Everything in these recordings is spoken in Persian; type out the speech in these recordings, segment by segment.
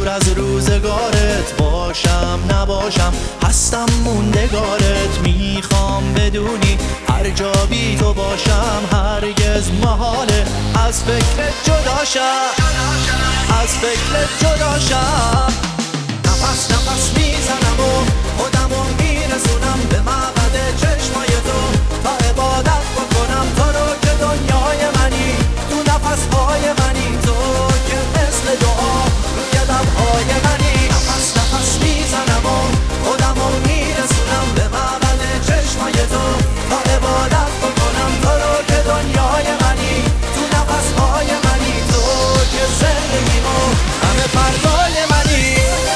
دور از روزگارت باشم نباشم هستم موندگارت. میخوام بدونی هر جا بی تو باشم هرگز محاله از فکرت جداشم، از فکرت جداشم. نفس نفس میزنم و خودمو میرسونم به معبد چشمای تو تا عبادت بکنم تو رو که دنیای منی، تو نفسهای منی، تو که مثل دعا روی لبهای منی. نفس نفس میزنم و خودمو میرسونم به معبد چشمای تو تا عبادت بکنم تو رو که دنیای منی، تو نفسهای منی، تو که زندگیمو همه پروای منی.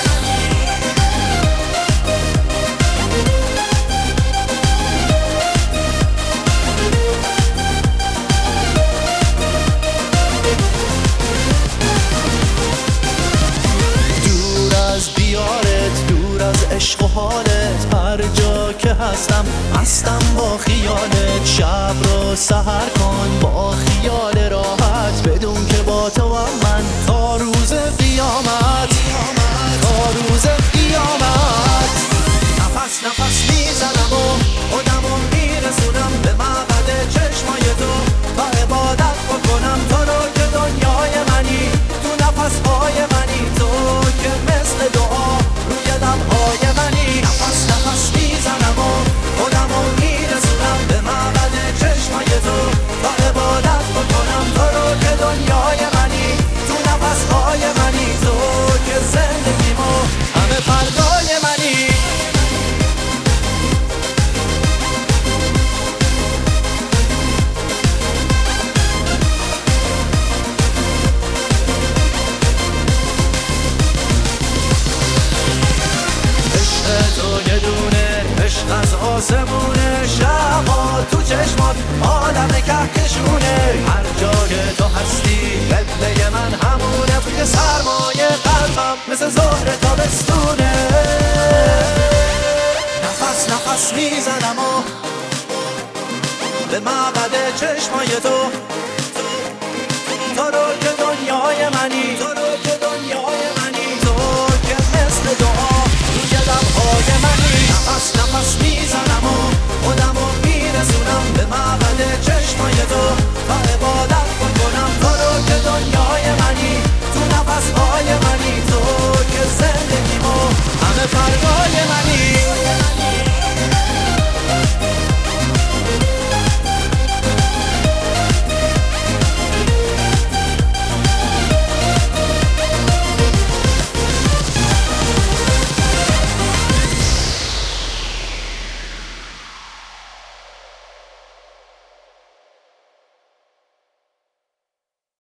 عشق و حالت هر جا که هستم با خیالت. شب رو سحر کن با خیال راحت بدون که با تو من تا روز قیامت، تا روز قیامت. نفس نفس میزنم و خودمو میرسونم به معبد چشمای تو تا عبادت بکنم تو رو که دنیای منی، تو نفسهای منی، تو که مثل دعا روی لبهای منی. نفس نفس میزنم و خودمو میرسونم به معبد چشمای تو تا عبادت بکنم تو رو که دنیای منی، تو نفسهای منی، تو که زندگیمو همه پردای منی. تو یه دونه عشق از آسمونه، شبا تو چشمات عالم کهکشونه. هر جا که تو هستی قبله من همونه، توی سرمایه قلبم مثل ظهر تابستونه. نفس نفس میزنم و به معبد چشمای تو رو که دنیای منی، تو رو که دنیای منی، تو که مثل دعا روی لبهای منی. نفس نفس میزنم و خودمو میرسونم به معبد چشمای تو تا عبادت بکنم تو رو که دنیای منی، تو نفسهای منی، تو که زندگیمو همه پروای منی.